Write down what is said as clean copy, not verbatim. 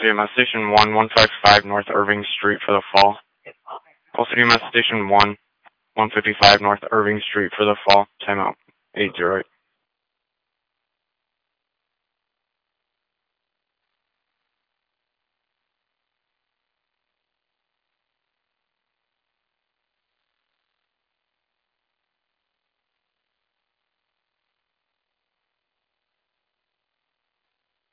City Mass Station 1, 155 North Irving Street for the fall. Call City Mass Station 1, 155 North Irving Street for the fall. Timeout 808.